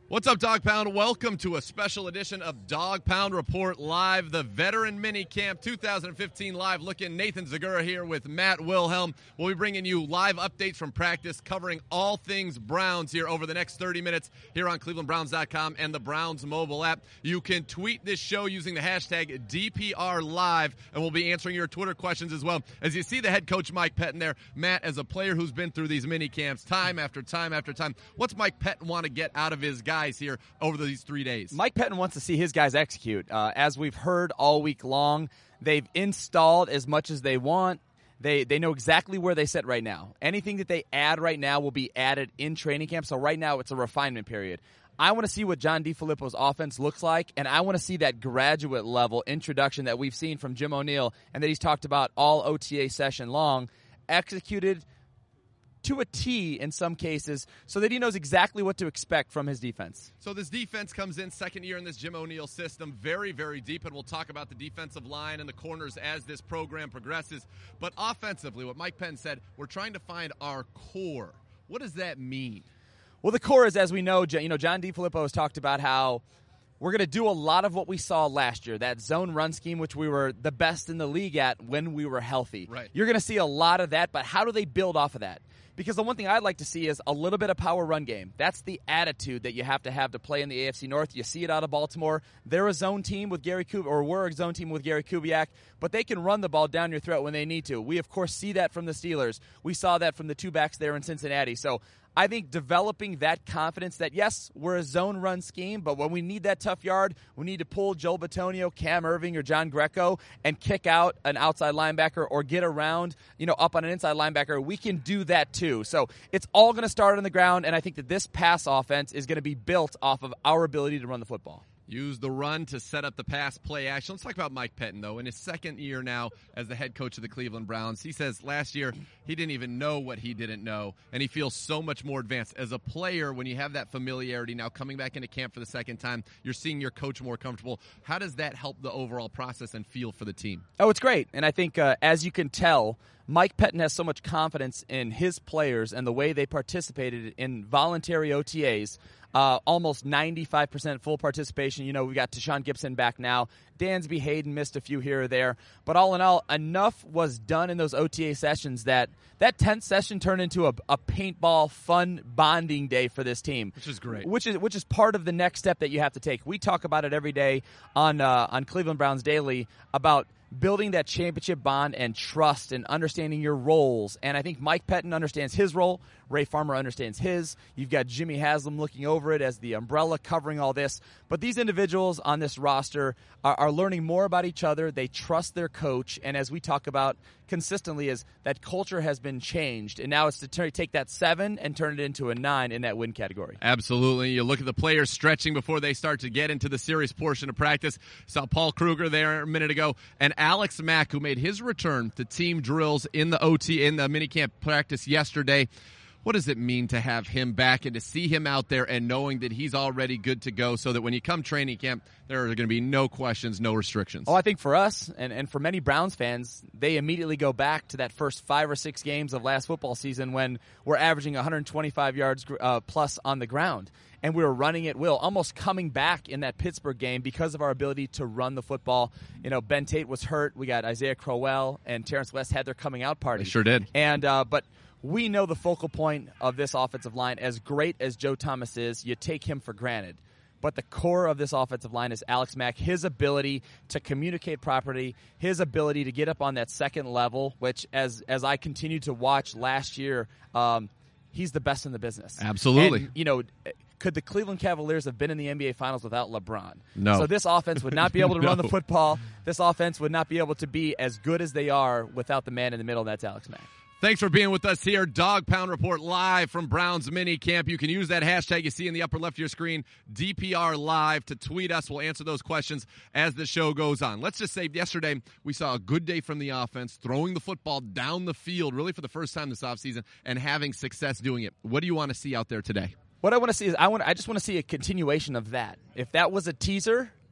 What's up, Dog Pound? Welcome to a special edition of Dog Pound Report Live, the Veteran Mini Camp 2015 live look-in. Nathan Zagura here with Matt Wilhelm. We'll be bringing you live updates from practice, covering all things Browns here over the next 30 minutes here on ClevelandBrowns.com and the Browns mobile app. You can tweet this show using the hashtag DPRLive, and we'll be answering your Twitter questions as well. As you see the head coach Mike Pettine there, Matt, as a player who's been through these mini camps time after time after time, what's Mike Pettine want to get out of his guys here over these 3 days? Mike Pettine wants to see his guys execute. As we've heard all week long, they've installed as much as they want. They know exactly where they sit right now. Anything that they add right now will be added in training camp. So right now it's a refinement period. I want to see what John DeFilippo's offense looks like, and I want to see that graduate level introduction that we've seen from Jim O'Neill and that he's talked about all OTA session long, executed to a T in some cases, so that he knows exactly what to expect from his defense. So this defense comes in second year in this Jim O'Neill system, very, very deep, and we'll talk about the defensive line and the corners as this program progresses. But offensively, what Mike Pettine said, we're trying to find our core. What does that mean? Well, the core is, as we know, John DeFilippo has talked about how we're going to do a lot of what we saw last year, that zone run scheme, which we were the best in the league at when we were healthy. Right. You're going to see a lot of that, but how do they build off of that? Because the one thing I'd like to see is a little bit of power run game. That's the attitude that you have to play in the AFC North. You see it out of Baltimore. They're a zone team with Gary Kubiak, or were a zone team with Gary Kubiak, but they can run the ball down your throat when they need to. We, of course, see that from the Steelers. We saw that from the two backs there in Cincinnati. So I think developing that confidence that, yes, we're a zone run scheme, but when we need that tough yard, we need to pull Joel Bitonio, Cam Irving, or John Greco and kick out an outside linebacker or get around, up on an inside linebacker. We can do that too. So it's all going to start on the ground, and I think that this pass offense is going to be built off of our ability to run the football. Use the run to set up the pass play action. Let's talk about Mike Pettine, though. In his second year now as the head coach of the Cleveland Browns, he says last year he didn't even know what he didn't know, and he feels so much more advanced. As a player, when you have that familiarity now coming back into camp for the second time, you're seeing your coach more comfortable. How does that help the overall process and feel for the team? Oh, it's great. And I think, as you can tell, Mike Pettine has so much confidence in his players and the way they participated in voluntary OTAs. Almost 95% full participation. We got Tashawn Gibson back now. Dansby Hayden missed a few here or there. But all in all, enough was done in those OTA sessions that 10th session turned into a paintball fun bonding day for this team. Which is great. Which is part of the next step that you have to take. We talk about it every day on Cleveland Browns Daily about building that championship bond and trust and understanding your roles. And I think Mike Pettine understands his role. Ray Farmer understands his. You've got Jimmy Haslam looking over it as the umbrella covering all this. But these individuals on this roster are learning more about each other. They trust their coach. And as we talk about consistently, is that culture has been changed. And now it's to take that 7 and turn it into a 9 in that win category. Absolutely. You look at the players stretching before they start to get into the serious portion of practice. Saw Paul Kruger there a minute ago. And Alex Mack, who made his return to team drills in the minicamp practice yesterday. What does it mean to have him back and to see him out there and knowing that he's already good to go so that when you come training camp, there are going to be no questions, no restrictions? Oh, I think for us and for many Browns fans, they immediately go back to that first 5 or 6 games of last football season when we're averaging 125 yards plus on the ground. And we were running at will, almost coming back in that Pittsburgh game because of our ability to run the football. Ben Tate was hurt. We got Isaiah Crowell and Terrence West had their coming out party. They sure did. And but we know the focal point of this offensive line. As great as Joe Thomas is, you take him for granted. But the core of this offensive line is Alex Mack, his ability to communicate properly, his ability to get up on that second level, which as I continued to watch last year, he's the best in the business. Absolutely. And, could the Cleveland Cavaliers have been in the NBA Finals without LeBron? No. So this offense would not be able to No. run the football. This offense would not be able to be as good as they are without the man in the middle, and that's Alex Mack. Thanks for being with us here. Dog Pound Report live from Browns Mini Camp. You can use that hashtag you see in the upper left of your screen, DPR Live, to tweet us. We'll answer those questions as the show goes on. Let's just say yesterday we saw a good day from the offense, throwing the football down the field really for the first time this offseason and having success doing it. What do you want to see out there today? What I want to see is I just want to see a continuation of that. If that was a teaser,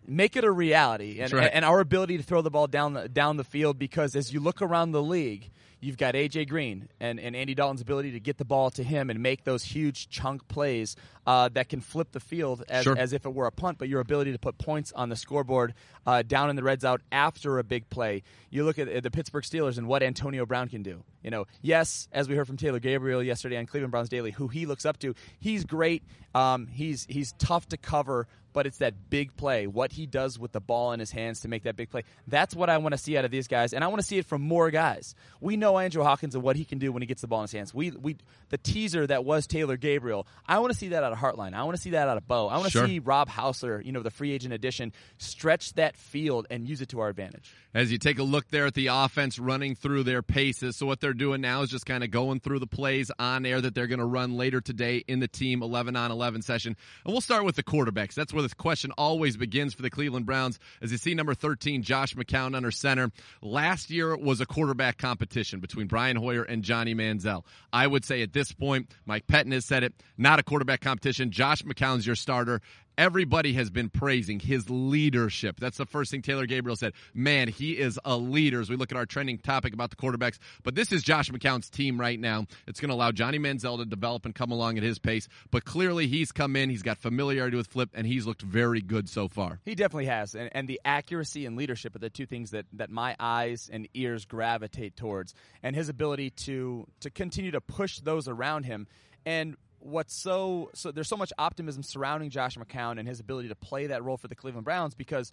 make it a reality, and, right. and our ability to throw the ball down the field, because as you look around the league, you've got A.J. Green and Andy Dalton's ability to get the ball to him and make those huge chunk plays that can flip the field as if it were a punt, but your ability to put points on the scoreboard down in the red zone after a big play. You look at the Pittsburgh Steelers and what Antonio Brown can do. Yes, as we heard from Taylor Gabriel yesterday on Cleveland Browns Daily, who he looks up to, he's great. He's tough to cover, but it's that big play, what he does with the ball in his hands to make that big play. That's what I want to see out of these guys, and I want to see it from more guys. We know Andrew Hawkins and what he can do when he gets the ball in his hands. The teaser that was Taylor Gabriel, I want to see that out of Heartline. I want to see that out of Bo. I want to see Rob Hausler, the free agent addition, stretch that field and use it to our advantage. As you take a look there at the offense running through their paces, so what they're doing now is just kind of going through the plays on air that they're going to run later today in the team 11-on-11 session. And we'll start with the quarterbacks. That's where the question always begins for the Cleveland Browns. As you see, number 13, Josh McCown under center. Last year was a quarterback competition between Brian Hoyer and Johnny Manziel. I would say at this point, Mike Pettin has said it, not a quarterback competition. Josh McCown's your starter. Everybody has been praising his leadership. That's the first thing Taylor Gabriel said. Man, he is a leader as we look at our trending topic about the quarterbacks. But this is Josh McCown's team right now. It's going to allow Johnny Manziel to develop and come along at his pace. But clearly he's come in, he's got familiarity with Flip, and he's looked very good so far. He definitely has. And the accuracy and leadership are the two things that my eyes and ears gravitate towards. And his ability to continue to push those around him. And so there's so much optimism surrounding Josh McCown and his ability to play that role for the Cleveland Browns, because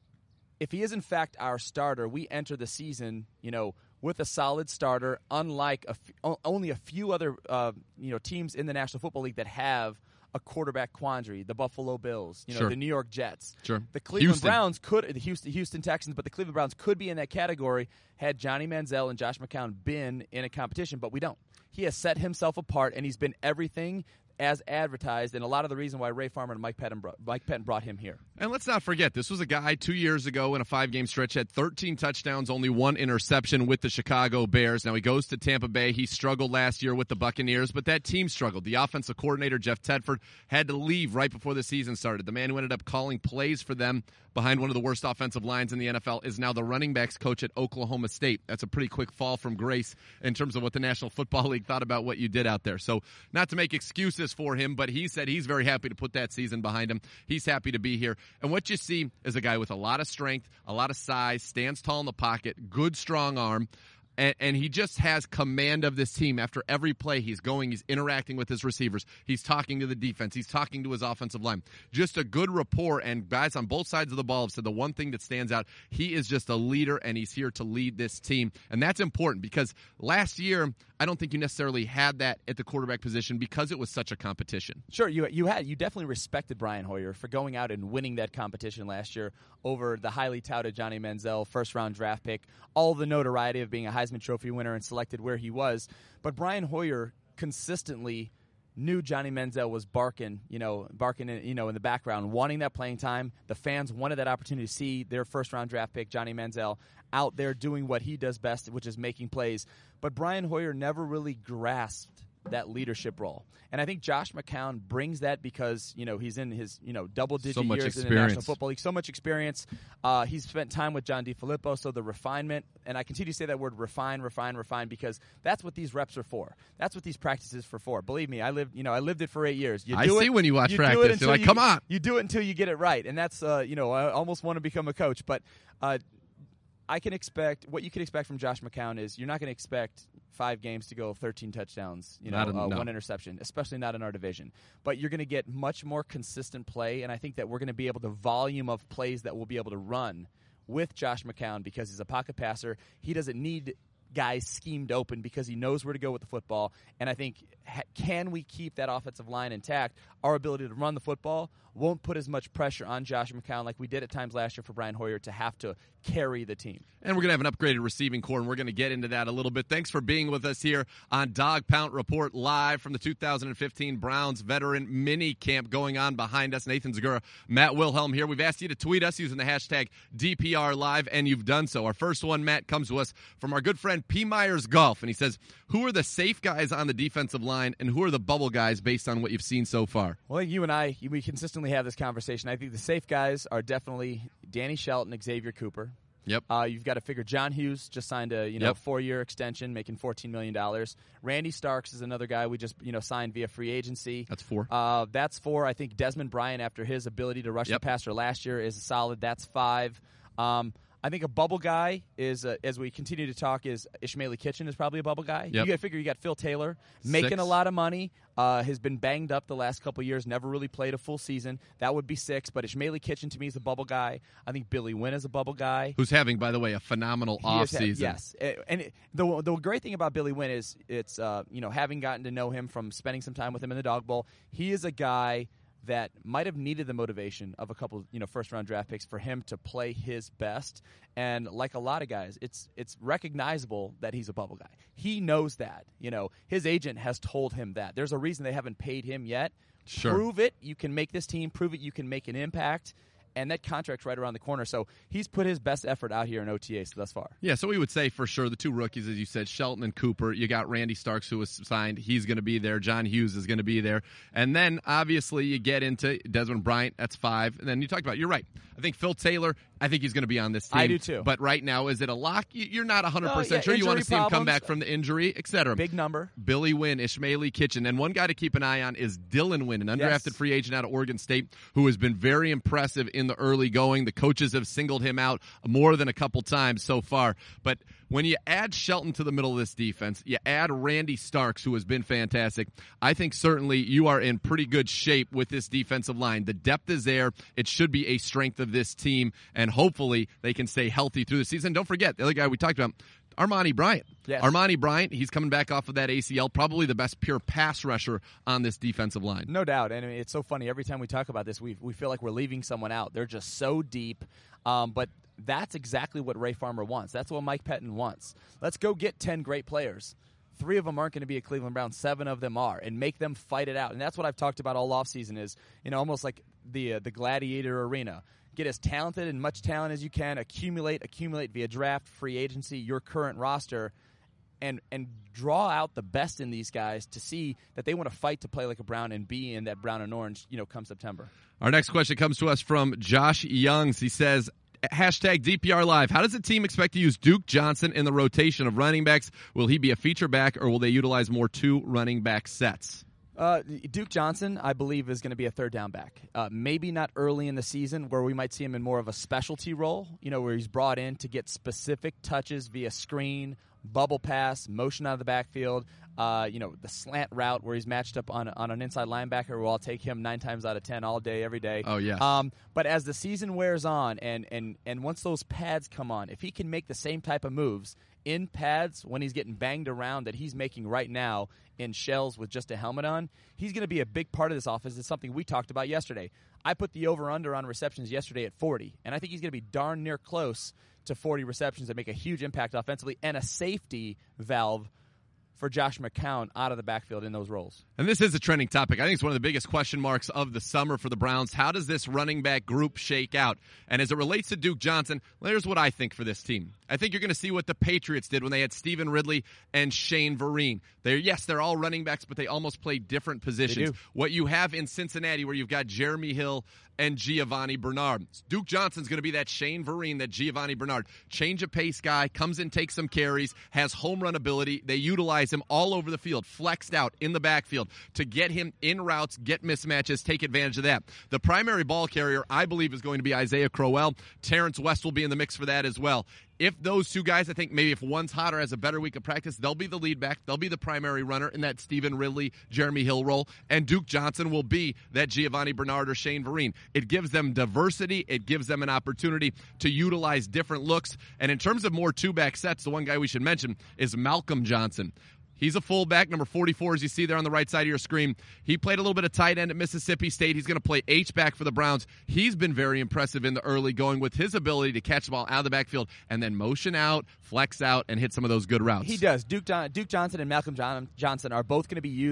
if he is in fact our starter, we enter the season, with a solid starter, unlike only a few other teams in the National Football League that have a quarterback quandary. The Buffalo Bills, the New York Jets, the Cleveland Browns the Houston Texans, but the Cleveland Browns could be in that category had Johnny Manziel and Josh McCown been in a competition, but we don't. He has set himself apart, and he's been everything as advertised, and a lot of the reason why Ray Farmer and Mike Pettin brought him here. And let's not forget, this was a guy 2 years ago in a 5-game stretch, had 13 touchdowns, only 1 interception with the Chicago Bears. Now he goes to Tampa Bay. He struggled last year with the Buccaneers, but that team struggled. The offensive coordinator, Jeff Tedford, had to leave right before the season started. The man who ended up calling plays for them behind one of the worst offensive lines in the NFL is now the running backs coach at Oklahoma State. That's a pretty quick fall from grace in terms of what the National Football League thought about what you did out there. So not to make excuses for him, but he said he's very happy to put that season behind him. He's happy to be here. And what you see is a guy with a lot of strength, a lot of size, stands tall in the pocket, good strong arm. And he just has command of this team. After every play, he's interacting with his receivers. He's talking to the defense. He's talking to his offensive line. Just a good rapport, and guys on both sides of the ball have said the one thing that stands out, he is just a leader, and he's here to lead this team. And that's important because last year, I don't think you necessarily had that at the quarterback position because it was such a competition. Sure, you definitely respected Brian Hoyer for going out and winning that competition last year over the highly touted Johnny Manziel, first-round draft pick, all the notoriety of being a Heisman Trophy winner and selected where he was. But Brian Hoyer consistently knew Johnny Manziel was barking in the background, wanting that playing time. The fans wanted that opportunity to see their first-round draft pick, Johnny Manziel, out there doing what he does best, which is making plays. But Brian Hoyer never really grasped that leadership role. And I think Josh McCown brings that because, he's in his, double-digit years in the National Football League. So much experience. He's spent time with John DeFilippo, so the refinement, and I continue to say that word refine, because that's what these reps are for. That's what these practices are for. Believe me, I lived it for 8 years. I see when you watch practice. You're like, come on. You do it until you get it right. And that's, I almost want to become a coach. But what you can expect from Josh McCown is you're not going to expect 5 games to go 13 touchdowns, one interception, especially not in our division. But you're going to get much more consistent play, and I think that we're going to be able to volume of plays that we'll be able to run with Josh McCown because he's a pocket passer. He doesn't need guys schemed open because he knows where to go with the football. And I think can we keep that offensive line intact? Our ability to run the football won't put as much pressure on Josh McCown like we did at times last year for Brian Hoyer to have to carry the team. And we're going to have an upgraded receiving core, and we're going to get into that a little bit. Thanks for being with us here on Dog Pound Report live from the 2015 Browns Veteran Mini Camp going on behind us. Nathan Zegura, Matt Wilhelm here. We've asked you to tweet us using the hashtag DPR Live, and you've done so. Our first one, Matt, comes to us from our good friend friend P. Myers Golf, and he says, who are the safe guys on the defensive line, and who are the bubble guys based on what you've seen so far? Well, you and I, we consistently have this conversation. I think the safe guys are definitely Danny Shelton, Xavier Cooper. Yep. You've got to figure John Hughes just signed a 4-year extension, making $14 million. Randy Starks is another guy we just signed via free agency. That's 4. That's 4. I think Desmond Bryant, after his ability to rush the passer last year, is solid. That's 5. I think a bubble guy is, as we continue to talk, is Ishmael Kitchen is probably a bubble guy. Yep. You got to figure you got Phil Taylor 6. making a lot of money. Has been banged up the last couple of years, never really played a full season. That would be 6, but Ishmael Kitchen to me is a bubble guy. I think Billy Wynn is a bubble guy. Who's having, by the way, a phenomenal offseason. Yes. And the great thing about Billy Wynn is it's, having gotten to know him from spending some time with him in the Dog Bowl, he is a guy that might have needed the motivation of a couple, first-round draft picks for him to play his best. And like a lot of guys, it's recognizable that he's a bubble guy. He knows that. His agent has told him that. There's a reason they haven't paid him yet. Sure. Prove it. You can make this team. Prove it. You can make an impact. And that contract's right around the corner. So he's put his best effort out here in OTAs thus far. Yeah, so we would say for sure the 2 rookies, as you said, Shelton and Cooper. You got Randy Starks, who was signed. He's going to be there. John Hughes is going to be there. And then, obviously, you get into Desmond Bryant. That's 5. And then you talked about, you're right. I think Phil Taylor, I think he's going to be on this team. I do, too. But right now, is it a lock? You're not 100% sure. You want to see him come back from the injury, et cetera. Big number. Billy Wynn, Ishmael Kitchen. And one guy to keep an eye on is Dylan Wynn, an undrafted free agent out of Oregon State, who has been very impressive in the early going. The coaches have singled him out more than a couple times so far. But when you add Shelton to the middle of this defense, you add Randy Starks, who has been fantastic, I think certainly you are in pretty good shape with this defensive line. The depth is there. It should be a strength of this team, and hopefully they can stay healthy through the season. Don't forget, the other guy we talked about, Armani Bryant. Yes. Armani Bryant, he's coming back off of that ACL, probably the best pure pass rusher on this defensive line. No doubt. And it's so funny. Every time we talk about this, we feel like we're leaving someone out. They're just so deep. But that's exactly what Ray Farmer wants. That's what Mike Pettin wants. Let's go get 10 great players. 3 of them aren't going to be at Cleveland Browns. 7 of them are, and make them fight it out. And that's what I've talked about all offseason is, almost like the gladiator arena. Get as talented and much talent as you can. Accumulate via draft, free agency, your current roster, and draw out the best in these guys to see that they want to fight to play like a Brown and be in that brown and orange, come September. Our next question comes to us from Josh Youngs. He says, hashtag DPR Live. How does the team expect to use Duke Johnson in the rotation of running backs? Will he be a feature back, or will they utilize more 2 running back sets? Duke Johnson, I believe, is going to be a third down back. Maybe not early in the season where we might see him in more of a specialty role, where he's brought in to get specific touches via screen, bubble pass, motion out of the backfield, the slant route where he's matched up on an inside linebacker where I'll take him 9 times out of 10 all day, every day. Oh, yes. But as the season wears on and once those pads come on, if he can make the same type of moves in pads when he's getting banged around that he's making right now in shells with just a helmet on, he's going to be a big part of this offense. It's something we talked about yesterday. I put the over-under on receptions yesterday at 40, and I think he's going to be darn near close to 40 receptions that make a huge impact offensively and a safety valve for Josh McCown out of the backfield in those roles. And this is a trending topic. I think it's one of the biggest question marks of the summer for the Browns. How does this running back group shake out? And as it relates to Duke Johnson, here's what I think for this team. I think you're going to see what the Patriots did when they had Stephen Ridley and Shane Vereen. They're all running backs, but they almost play different positions. What you have in Cincinnati, where you've got Jeremy Hill and Giovanni Bernard. Duke Johnson's going to be that Shane Vereen, that Giovanni Bernard. Change of pace guy, comes in, takes some carries, has home run ability. They utilize him all over the field, flexed out in the backfield to get him in routes, get mismatches, take advantage of that. The primary ball carrier, I believe, is going to be Isaiah Crowell. Terrence West will be in the mix for that as well. If those 2 guys, I think maybe if one's hot or has a better week of practice, they'll be the lead back. They'll be the primary runner in that Stephen Ridley, Jeremy Hill role. And Duke Johnson will be that Giovanni Bernard or Shane Vereen. It gives them diversity. It gives them an opportunity to utilize different looks. And in terms of more 2-back sets, the one guy we should mention is Malcolm Johnson. He's a fullback, number 44, as you see there on the right side of your screen. He played a little bit of tight end at Mississippi State. He's going to play H-back for the Browns. He's been very impressive in the early going with his ability to catch the ball out of the backfield and then motion out, flex out, and hit some of those good routes. He does. Duke Johnson and Malcolm Johnson are both going to be used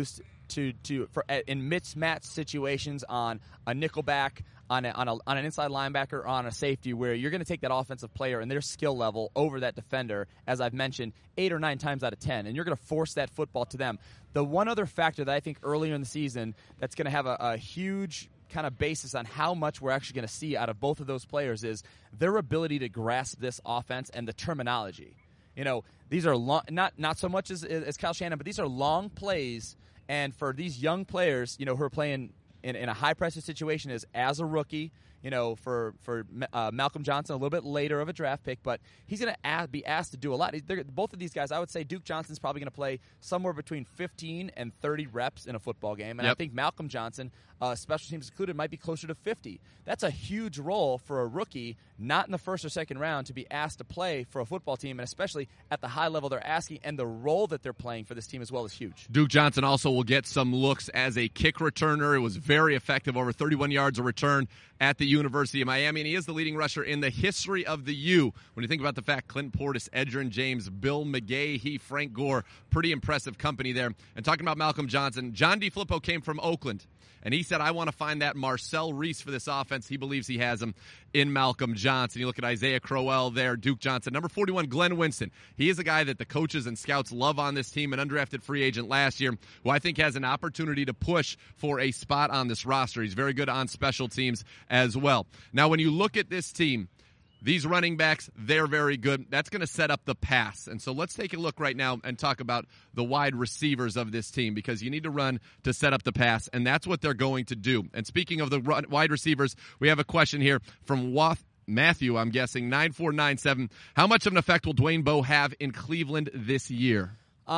in mismatch situations on a nickelback, on an inside linebacker, on a safety, where you're going to take that offensive player and their skill level over that defender, as I've mentioned, 8 or 9 times out of 10, and you're going to force that football to them. The one other factor that I think earlier in the season that's going to have a huge kind of basis on how much we're actually going to see out of both of those players is their ability to grasp this offense and the terminology. These are long, not so much as Kyle Shanahan, but these are long plays, and for these young players, who are playing in a high pressure situation as a rookie, for Malcolm Johnson, a little bit later of a draft pick, but he's going to be asked to do a lot. Both of these guys, I would say Duke Johnson's probably going to play somewhere between 15 and 30 reps in a football game, and I think Malcolm Johnson, special teams included, might be closer to 50. That's a huge role for a rookie, not in the first or second round, to be asked to play for a football team, and especially at the high level they're asking, and the role that they're playing for this team as well is huge. Duke Johnson also will get some looks as a kick returner. It was very effective, over 31 yards a return at the University of Miami, and he is the leading rusher in the history of the U. When you think about the fact, Clinton Portis, Edgerrin James, Bill McGahee, Frank Gore, pretty impressive company there. And talking about Malcolm Johnson, John DeFilippo came from Oakland, and he said, I want to find that Marcel Reese for this offense. He believes he has him in Malcolm Johnson. You look at Isaiah Crowell there, Duke Johnson. Number 41, Glenn Winston. He is a guy that the coaches and scouts love on this team, an undrafted free agent last year, who I think has an opportunity to push for a spot on this roster. He's very good on special teams as well. Now, when you look at this team, these running backs, they're very good. That's going to set up the pass. And so let's take a look right now and talk about the wide receivers of this team, because you need to run to set up the pass, and that's what they're going to do. And speaking of the wide receivers, we have a question here from Matthew, I'm guessing, 9497. How much of an effect will Dwayne Bowe have in Cleveland this year?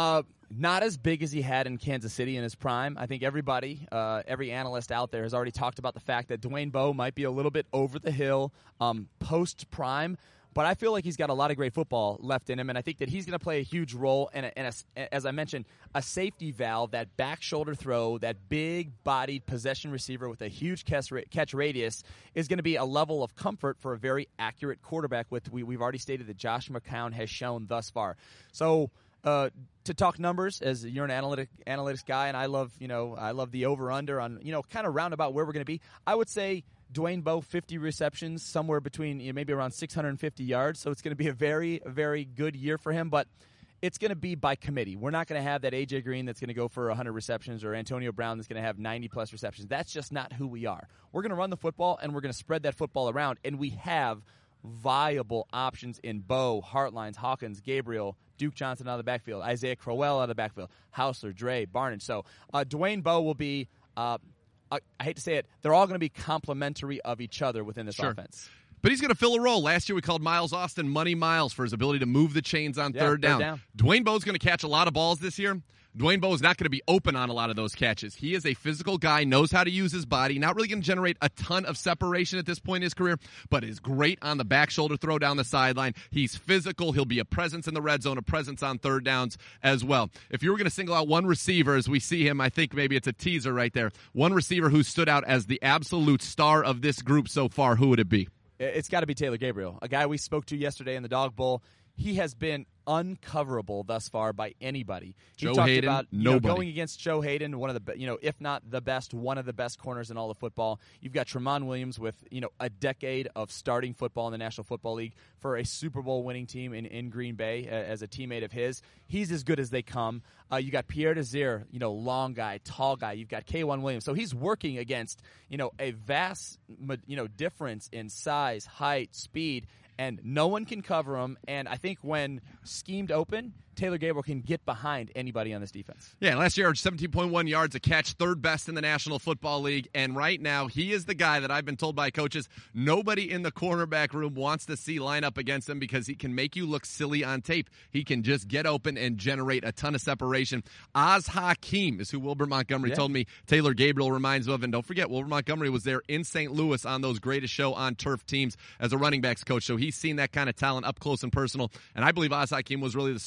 Not as big as he had in Kansas City in his prime. I think everybody, every analyst out there has already talked about the fact that Dwayne Bowe might be a little bit over the hill post-prime, but I feel like he's got a lot of great football left in him, and I think that he's going to play a huge role in, as I mentioned, a safety valve, that back shoulder throw, that big-bodied possession receiver with a huge catch radius is going to be a level of comfort for a very accurate quarterback, we've already stated that Josh McCown has shown thus far. So, to talk numbers, as you're an analytics guy, and I love the over/under on, kind of roundabout where we're going to be. I would say Dwayne Bowe, 50 receptions, somewhere between maybe around 650 yards. So it's going to be a very, very good year for him, but it's going to be by committee. We're not going to have that A.J. Green that's going to go for 100 receptions or Antonio Brown that's going to have 90-plus receptions. That's just not who we are. We're going to run the football, and we're going to spread that football around, and we have viable options in Bowe, Hartlines, Hawkins, Gabriel, Duke Johnson out of the backfield, Isaiah Crowell out of the backfield, Hausler, Dre, Barnage. So Dwayne Bowe will be, I hate to say it, they're all going to be complementary of each other within this offense. But he's going to fill a role. Last year we called Miles Austin Money Miles for his ability to move the chains on third down. Dwayne Bowe's going to catch a lot of balls this year. Dwayne Bowe is not going to be open on a lot of those catches. He is a physical guy, knows how to use his body, not really going to generate a ton of separation at this point in his career, but is great on the back shoulder throw down the sideline. He's physical. He'll be a presence in the red zone, a presence on third downs as well. If you were going to single out one receiver as we see him, I think maybe it's a teaser right there. One receiver who stood out as the absolute star of this group so far, who would it be? It's got to be Taylor Gabriel, a guy we spoke to yesterday in the Dog Bowl. He has been uncoverable thus far by anybody. Joe Hayden, nobody. Going against Joe Hayden, one of the, if not the best, one of the best corners in all of football. You've got Tramon Williams with, a decade of starting football in the National Football League for a Super Bowl winning team in Green Bay as a teammate of his. He's as good as they come. You got Pierre Desir, long guy, tall guy. You've got K'Wan Williams. So he's working against, a vast, difference in size, height, speed, and no one can cover him. And I think when schemed open, Taylor Gabriel can get behind anybody on this defense. Yeah, last year, 17.1 yards a catch, third best in the National Football League. And right now, he is the guy that I've been told by coaches, nobody in the cornerback room wants to see line up against him because he can make you look silly on tape. He can just get open and generate a ton of separation. Oz Hakeem is who Wilbert Montgomery told me Taylor Gabriel reminds him of. And don't forget, Wilbert Montgomery was there in St. Louis on those Greatest Show on Turf teams as a running backs coach. So he's seen that kind of talent up close and personal. And I believe Oz Hakeem was really the straw that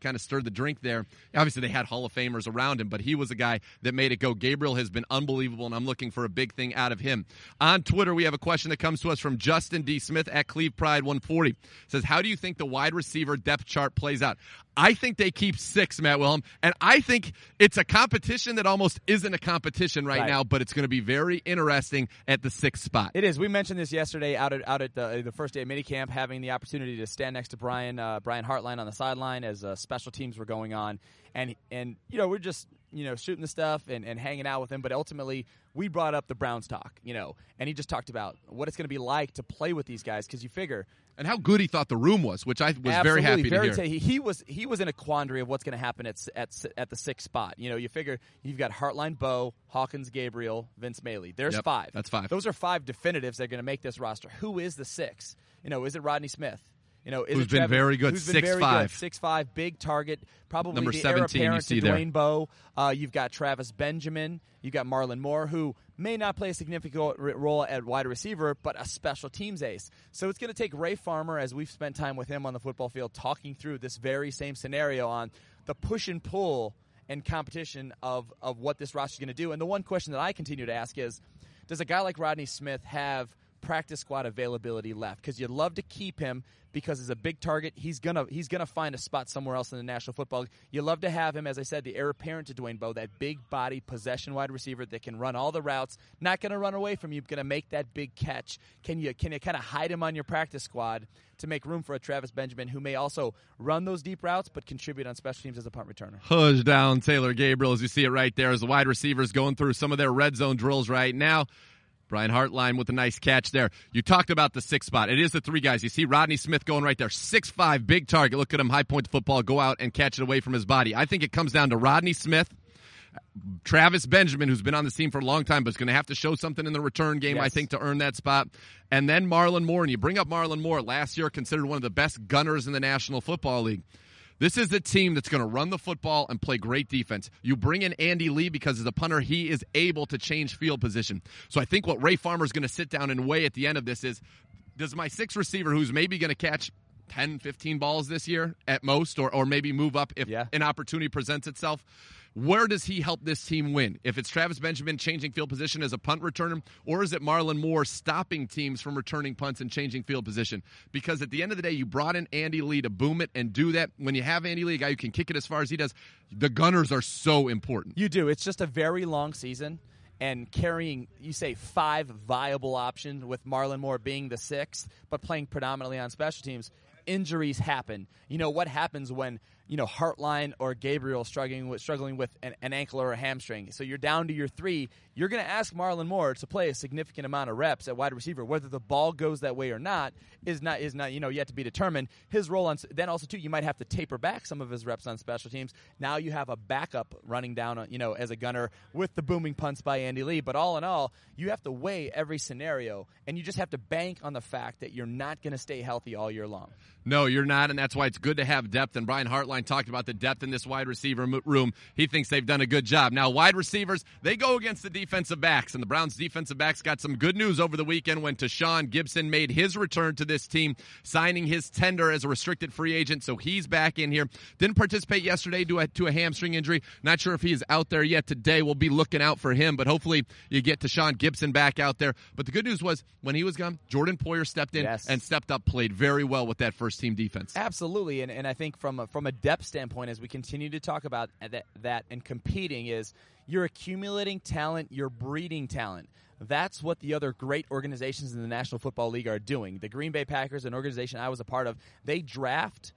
kind of stirred the drink there. Obviously, they had Hall of Famers around him, but he was a guy that made it go. Gabriel has been unbelievable, and I'm looking for a big thing out of him. On Twitter, we have a question that comes to us from Justin D. Smith at Cleve Pride 140. It says, how do you think the wide receiver depth chart plays out? I think they keep 6, Matt Wilhelm, and I think it's a competition that almost isn't a competition right now, but it's going to be very interesting at the 6th spot. It is. We mentioned this yesterday out at the first day of minicamp, having the opportunity to stand next to Brian Hartline on the sideline as special teams were going on, and we're just shooting the stuff and hanging out with him, but ultimately we brought up the Browns talk, and he just talked about what it's going to be like to play with these guys, because you figure. And how good he thought the room was, which I was very happy to hear. He was in a quandary of what's going to happen at the 6th spot. You figure you've got Hartline, Bo, Hawkins, Gabriel, Vince Mailey. There's 5. That's 5. Those are 5 definitives that are going to make this roster. Who is the 6th? Is it Rodney Smith? Who's been very good, 6'5". 6'5", big target, probably number the 17 heir you apparent see to there. Dwayne Bowe. You've got Travis Benjamin. You've got Marlon Moore, who may not play a significant role at wide receiver, but a special teams ace. So it's going to take Ray Farmer, as we've spent time with him on the football field, talking through this very same scenario on the push and pull and competition of what this roster is going to do. And the one question that I continue to ask is, does a guy like Rodney Smith have practice squad availability left? Because you'd love to keep him because he's a big target. He's gonna find a spot somewhere else in the National Football League. You love to have him, as I said, the heir apparent to Dwayne Bowe, that big body possession wide receiver that can run all the routes, not going to run away from you, going to make that big catch. Can you kind of hide him on your practice squad to make room for a Travis Benjamin, who may also run those deep routes but contribute on special teams as a punt returner? Hush down Taylor Gabriel, as you see it right there, as the wide receivers going through some of their red zone drills right now. Brian Hartline with a nice catch there. You talked about the 6th spot. It is the 3 guys. You see Rodney Smith going right there. 6'5", big target. Look at him, high point the football, go out and catch it away from his body. I think it comes down to Rodney Smith, Travis Benjamin, who's been on the scene for a long time, but is going to have to show something in the return game, I think, to earn that spot. And then Marlon Moore. And you bring up Marlon Moore, last year considered one of the best gunners in the National Football League. This is a team that's going to run the football and play great defense. You bring in Andy Lee because as a punter, he is able to change field position. So I think what Ray Farmer is going to sit down and weigh at the end of this is, does my 6th receiver, who's maybe going to catch 10, 15 balls this year at most, or maybe move up if an opportunity presents itself, where does he help this team win? If it's Travis Benjamin changing field position as a punt returner, or is it Marlon Moore stopping teams from returning punts and changing field position? Because at the end of the day, you brought in Andy Lee to boom it and do that. When you have Andy Lee, a guy who can kick it as far as he does, the gunners are so important. You do. It's just a very long season. And carrying, you say, 5 viable options, with Marlon Moore being the 6th, but playing predominantly on special teams, injuries happen. What happens when Hartline or Gabriel struggling with an ankle or a hamstring? So you're down to your 3. You're going to ask Marlon Moore to play a significant amount of reps at wide receiver. Whether the ball goes that way or not is not yet to be determined. His role on then also too, you might have to taper back some of his reps on special teams. Now you have a backup running down as a gunner with the booming punts by Andy Lee. But all in all, you have to weigh every scenario, and you just have to bank on the fact that you're not going to stay healthy all year long. No, you're not, and that's why it's good to have depth. And Brian Hartline talked about the depth in this wide receiver room. He thinks they've done a good job. Now, wide receivers, they go against the defensive backs, and the Browns' defensive backs got some good news over the weekend when Tashawn Gibson made his return to this team, signing his tender as a restricted free agent, so he's back in here. Didn't participate yesterday due to a hamstring injury. Not sure if he is out there yet today. We'll be looking out for him, but hopefully you get Tashawn Gibson back out there. But the good news was, when he was gone, Jordan Poyer stepped in and stepped up, played very well with that first-team defense. Absolutely, and I think from a depth standpoint, as we continue to talk about that and competing, is you're accumulating talent, you're breeding talent. That's what the other great organizations in the National Football League are doing. The Green Bay Packers, an organization I was a part of, they draft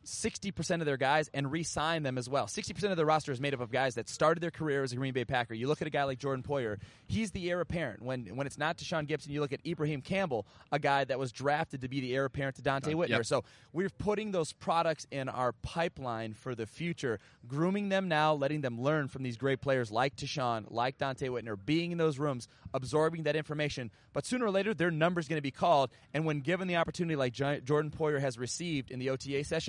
60% of their guys and re-sign them as well. 60% of their roster is made up of guys that started their career as a Green Bay Packer. You look at a guy like Jordan Poyer, he's the heir apparent. When it's not Tashawn Gibson, you look at Ibrahim Campbell, a guy that was drafted to be the heir apparent to Dante Whitner. Yep. So we're putting those products in our pipeline for the future, grooming them now, letting them learn from these great players like Tashawn, like Dante Whitner, being in those rooms, absorbing that information. But sooner or later, their number's going to be called, and when given the opportunity like Jordan Poyer has received in the OTA sessions,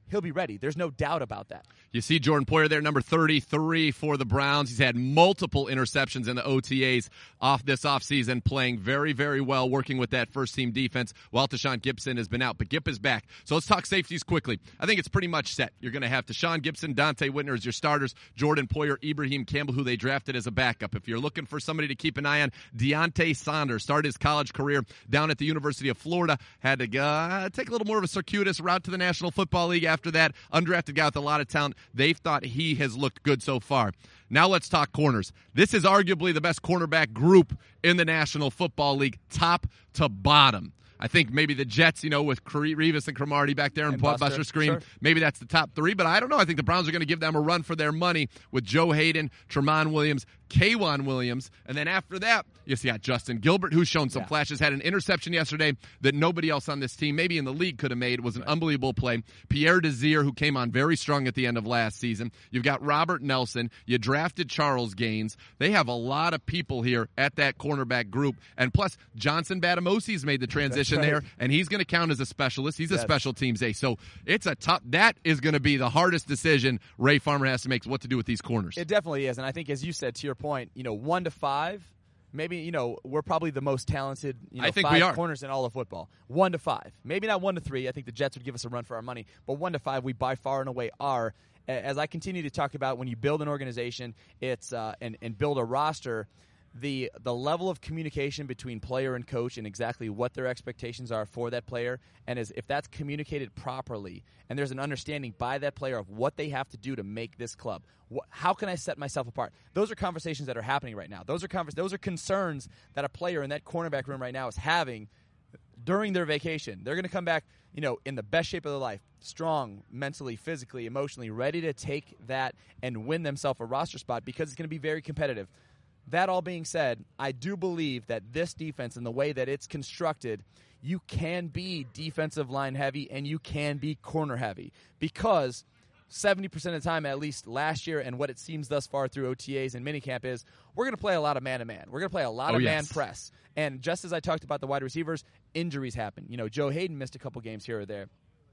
he'll be ready. There's no doubt about that. You see Jordan Poyer there, number 33 for the Browns. He's had multiple interceptions in the OTAs this offseason, playing very, very well, working with that first-team defense while Tashawn Gibson has been out. But Gip is back. So let's talk safeties quickly. I think it's pretty much set. You're going to have Tashawn Gibson, Dante Whitner as your starters, Jordan Poyer, Ibrahim Campbell, who they drafted as a backup. If you're looking for somebody to keep an eye on, Deontay Saunders started his college career down at the University of Florida, had to take a little more of a circuitous route to the National Football League after that. Undrafted guy with a lot of talent. They've thought he has looked good so far. Now let's talk corners. This is arguably the best cornerback group in the National Football League, top to bottom. I think maybe the Jets, with Revis and Cromartie back there and Buster Screen, sure. Maybe that's the top three, but I don't know. I think the Browns are going to give them a run for their money with Joe Hayden, Tramon Williams, K'Wan Williams, and then after that, you got Justin Gilbert, who's shown some flashes, had an interception yesterday that nobody else on this team, maybe in the league, could have made. It was an unbelievable play. Pierre Desir, who came on very strong at the end of last season. You've got Robert Nelson. You drafted Charles Gaines. They have a lot of people here at that cornerback group, and plus, Johnson Batamosi's made the transition there, and he's going to count as a specialist. He's a special teams ace. So it's that is going to be the hardest decision Ray Farmer has to make, what to do with these corners. It definitely is, and I think, as you said, to your point, 1 to 5, maybe, we're probably the most talented, I think 5 we are. corners in all of football. 1 to 5. Maybe not 1 to 3. I think the Jets would give us a run for our money, but 1 to 5, we by far and away are. As I continue to talk about, when you build an organization, it's and build a roster, the level of communication between player and coach and exactly what their expectations are for that player, and if that's communicated properly and there's an understanding by that player of what they have to do to make this club, how can I set myself apart? Those are conversations that are happening right now. Those are concerns that a player in that cornerback room right now is having during their vacation. They're going to come back, in the best shape of their life, strong, mentally, physically, emotionally, ready to take that and win themselves a roster spot because it's going to be very competitive. That all being said, I do believe that this defense and the way that it's constructed, you can be defensive line heavy and you can be corner heavy because 70% of the time, at least last year, and what it seems thus far through OTAs and minicamp is we're going to play a lot of man-to-man. We're going to play a lot of man press. And just as I talked about the wide receivers, injuries happen. Joe Hayden missed a couple games here or there.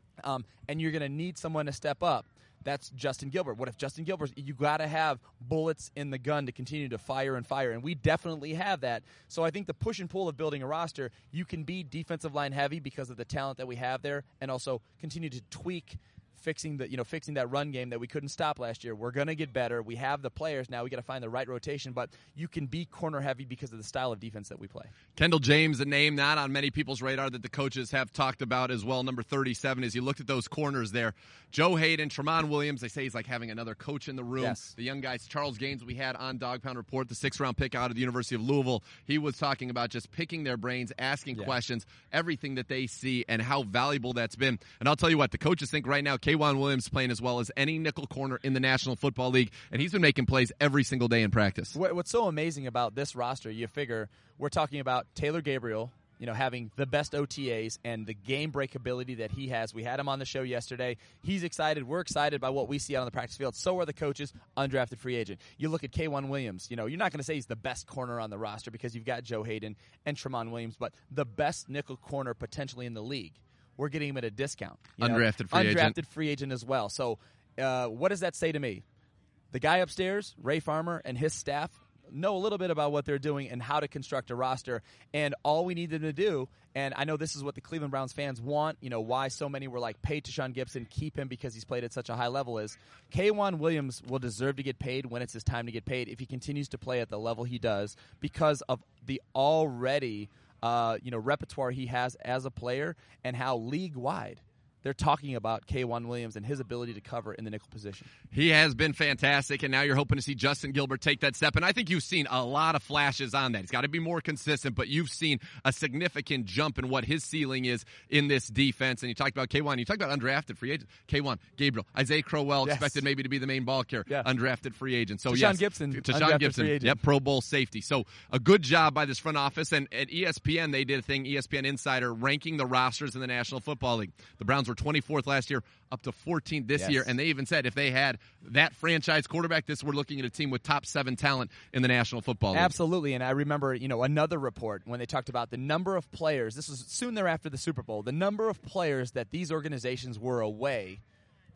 And you're going to need someone to step up. That's Justin Gilbert. What if Justin Gilbert, you got to have bullets in the gun to continue to fire and fire, and we definitely have that. So I think the push and pull of building a roster, you can be defensive line heavy because of the talent that we have there and also continue to tweak fixing that run game that we couldn't stop last year. We're going to get better. We have the players now. We got to find the right rotation, but you can be corner heavy because of the style of defense that we play. Kendall James, a name not on many people's radar that the coaches have talked about as well, number 37, as you looked at those corners there. Joe Hayden, Tramon Williams, they say he's like having another coach in the room. Yes. The young guys, Charles Gaines, we had on Dog Pound Report, the 6th-round pick out of the University of Louisville. He was talking about just picking their brains, asking questions, everything that they see, and how valuable that's been. And I'll tell you what, the coaches think right now K'Wan Williams playing as well as any nickel corner in the National Football League, and he's been making plays every single day in practice. What's so amazing about this roster, you figure we're talking about Taylor Gabriel, having the best OTAs and the game breakability that he has. We had him on the show yesterday. He's excited. We're excited by what we see out on the practice field. So are the coaches, undrafted free agent. You look at K'Wan Williams. You're not going to say he's the best corner on the roster because you've got Joe Hayden and Tramon Williams, but the best nickel corner potentially in the league. We're getting him at a discount. Undrafted free agent as well. So what does that say to me? The guy upstairs, Ray Farmer, and his staff know a little bit about what they're doing and how to construct a roster. And all we need them to do, and I know this is what the Cleveland Browns fans want, why so many were like, pay Tashawn Gibson, keep him because he's played at such a high level, is K'Wan Williams will deserve to get paid when it's his time to get paid if he continues to play at the level he does because of the already repertoire he has as a player and how league-wide they're talking about K'Wan Williams and his ability to cover in the nickel position. He has been fantastic, and now you're hoping to see Justin Gilbert take that step. And I think you've seen a lot of flashes on that. He's got to be more consistent, but you've seen a significant jump in what his ceiling is in this defense. And you talked about K'Wan. You talked about undrafted free agents. K'Wan, Gabriel, Isaiah Crowell, expected maybe to be the main ball carrier. Undrafted free agent. So Tashawn Gibson. Yep, Pro Bowl safety. So a good job by this front office. And at ESPN, they did a thing, ESPN Insider, ranking the rosters in the National Football League. The Browns were 24th last year, up to 14th this year, and they even said if they had that franchise quarterback, we're looking at a team with top 7 talent in the National Football League. Absolutely, and I remember another report when they talked about the number of players, this was soon thereafter the Super Bowl, the number of players that these organizations were away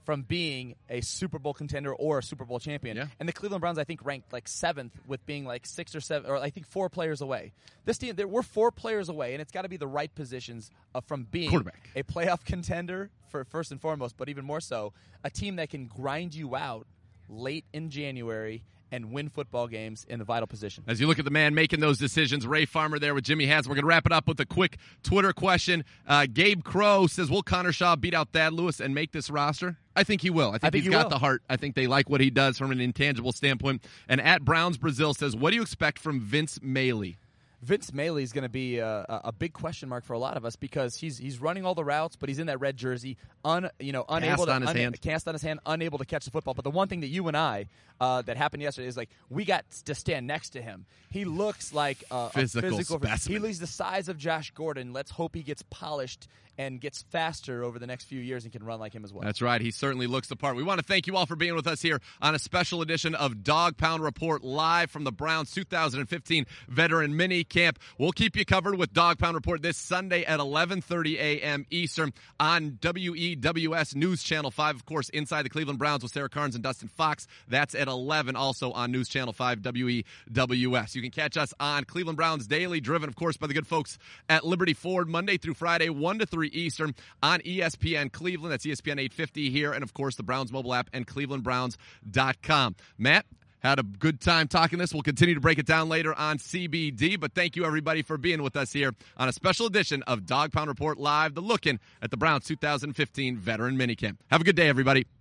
from being a Super Bowl contender or a Super Bowl champion. Yeah. And the Cleveland Browns, I think, ranked like 7th with being like 6 or 7, or I think 4 players away. This team, we're 4 players away, and it's got to be the right positions from being quarterback, a playoff contender for first and foremost, but even more so, a team that can grind you out late in January and win football games in the vital position. As you look at the man making those decisions, Ray Farmer there with Jimmy Hansen. We're going to wrap it up with a quick Twitter question. Gabe Crow says, will Connor Shaw beat out Thad Lewis and make this roster? I think he will. I think he's got the heart. I think they like what he does from an intangible standpoint. And at Browns Brazil says, what do you expect from Vince Mailey? Vince Mailey is going to be a big question mark for a lot of us because he's running all the routes, but he's in that red jersey, unable cast on his hand, unable to catch the football. But the one thing that you and I that happened yesterday is like we got to stand next to him. He looks like a physical specimen. He's the size of Josh Gordon. Let's hope he gets polished and gets faster over the next few years and can run like him as well. That's right. He certainly looks the part. We want to thank you all for being with us here on a special edition of Dog Pound Report live from the Browns 2015 Veteran Mini Camp. We'll keep you covered with Dog Pound Report this Sunday at 11:30 a.m. Eastern on WEWS News Channel 5. Of course, Inside the Cleveland Browns with Sarah Carnes and Dustin Fox. That's at 11, also on News Channel 5, WEWS. You can catch us on Cleveland Browns Daily, driven, of course, by the good folks at Liberty Ford, Monday through Friday, 1 to 3 Eastern on ESPN Cleveland. That's ESPN 850 here, and, of course, the Browns mobile app and clevelandbrowns.com. Matt, had a good time talking this. We'll continue to break it down later on CBD, but thank you, everybody, for being with us here on a special edition of Dog Pound Report Live, the looking at the Browns 2015 Veteran Minicamp. Have a good day, everybody.